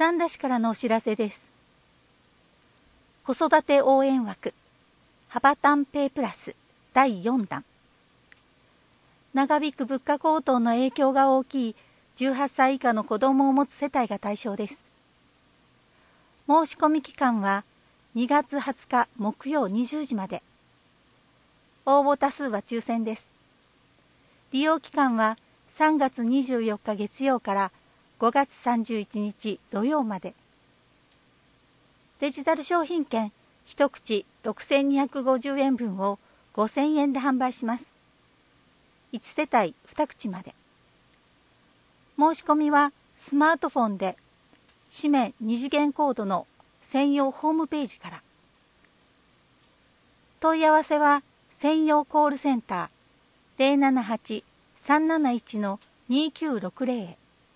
三田市からのお知らせです。子育て応援枠幅単ペイプラス第4弾。長引く物価高騰の影響が大きい18歳以下の子どもを持つ世帯が対象です。申し込み期間は2月20日木曜20時まで。応募多数は抽選です。利用期間は3月24日月曜から5月31日土曜まで。デジタル商品券一口6250円分を5000円で販売します。1世帯2口まで。申し込みはスマートフォンで紙面2次元コードの専用ホームページから。問い合わせは専用コールセンター 078-371-2960 へ。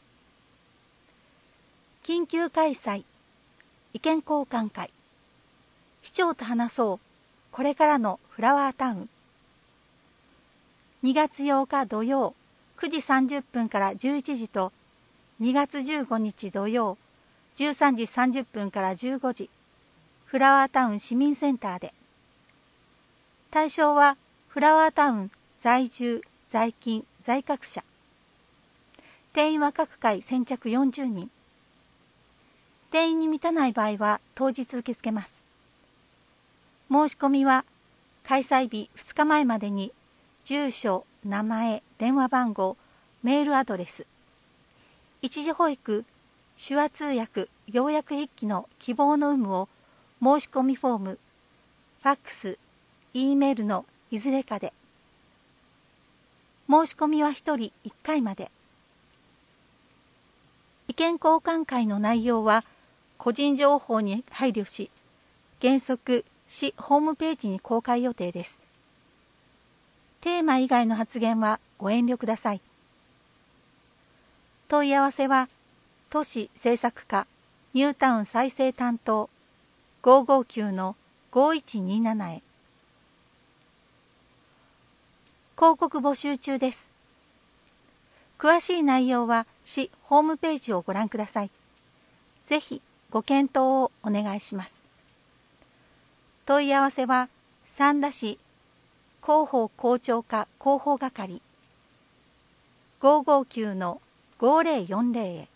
緊急開催意見交換会市長と話そうこれからのフラワータウン。2月8日土曜9時30分から11時と2月15日土曜13時30分から15時フラワータウン市民センターで。対象はフラワータウン在住在勤在学者。定員は各回先着40人。定員に満たない場合は当日受け付けます。申し込みは開催日2日前までに住所、名前、電話番号、メールアドレス、一時保育、手話通訳、要約筆記の希望の有無を申し込みフォーム、ファックス、Eメールのいずれかで。申し込みは1人1回まで。意見交換会の内容は個人情報に配慮し、原則市ホームページに公開予定です。テーマ以外の発言はご遠慮ください。問い合わせは都市政策課ニュータウン再生担当559-5127へ。広告募集中です。詳しい内容は市ホームページをご覧ください。ぜひご検討をお願いします。問い合わせは三田市広報広聴課広報係559-5040へ。